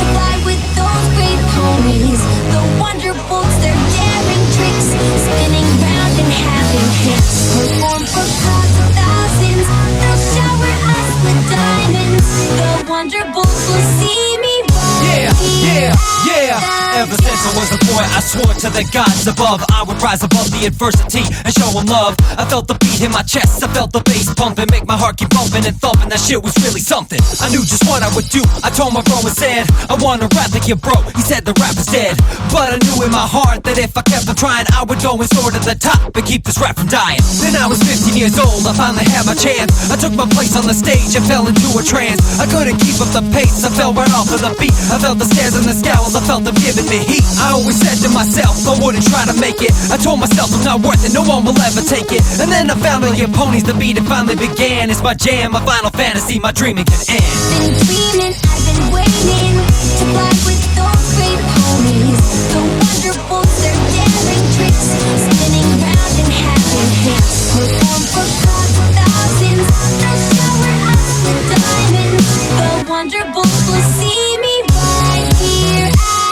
fly with those great ponies. The Wonderbolts, their daring tricks, spinning round and having hits. Perform for crowds of thousands, they'll shower us with diamonds. The Wonderbolts will see me right here. Ever since I was a boy, I swore to the gods above I would rise above the adversity and show them love. I felt the beat in my chest, I felt the bass pumping, make my heart keep bumping and thumping. That shit was really something. I knew just what I would do. I told my bro and said, I wanna rap like you, bro. He said the rap is dead, but I knew in my heart that if I kept on trying, I would go and soar to the top and keep this rap from dying. Then I was 15 years old, I finally had my chance. I took my place on the stage and fell into a trance. I couldn't keep up the pace, I fell right off of the beat. I felt the stares and the scowls, I felt them giving me heat. I always said to myself, I wouldn't try to make it. I told myself I'm not worth it, no one will ever take it. And then I found Million Ponies, the beat it finally began. It's my jam, my final fantasy, my dreaming can end. Been dreaming, I've been waiting to fly with those great ponies. The Wonderbolts, their daring tricks, spinning round and having hits. Perform for crowds of thousands, they'll shower us with diamonds. The Wonderbolts will see me right here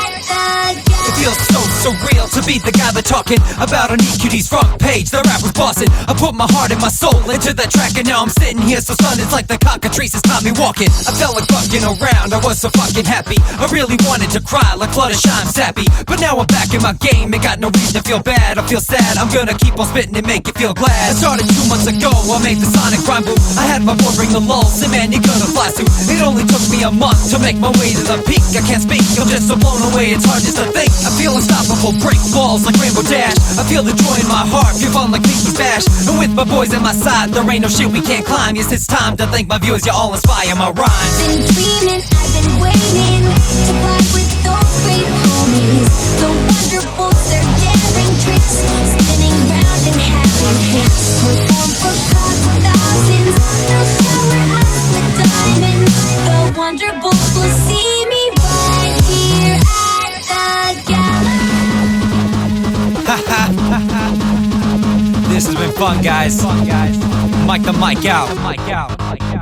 at the It feels so surreal to be the guy that's talking about on EQD's front page. The rap was bossing. I put my heart and my soul into that track, and now I'm sitting here so stunned. It's like the cockatrices taught me walking. I felt like fucking around. I was so fucking happy. I really wanted to cry like Fluttershy, I'm sappy. But now I'm back in my game. Ain't got no reason to feel bad. I feel sad. I'm gonna keep on spitting and make you feel glad. I started 2 months ago. I made the sonic rhyme boom. I had my boy bring the lulls. And man, you're gonna fly soon. It only took me a month to make my way to the peak. I can't speak. I'm just so blown away. It's hard just to think. I feel unstoppable. Break walls like Rainbow Dash. I feel the joy in my heart. Give on like Pinky Smash. And with my boys at my side, there ain't no shit we can't climb. Yes, it's time to thank my viewers. You all inspire my rhymes. Been dreaming, I've been waiting to fly with those great ponies. The Wonderbolts, their daring tricks, spinning round and having hits. Perform for crowds of thousands, they'll shower us with diamonds. The Wonderbolts will see me right here at the gala. This has been fun, guys. Mike the mic out.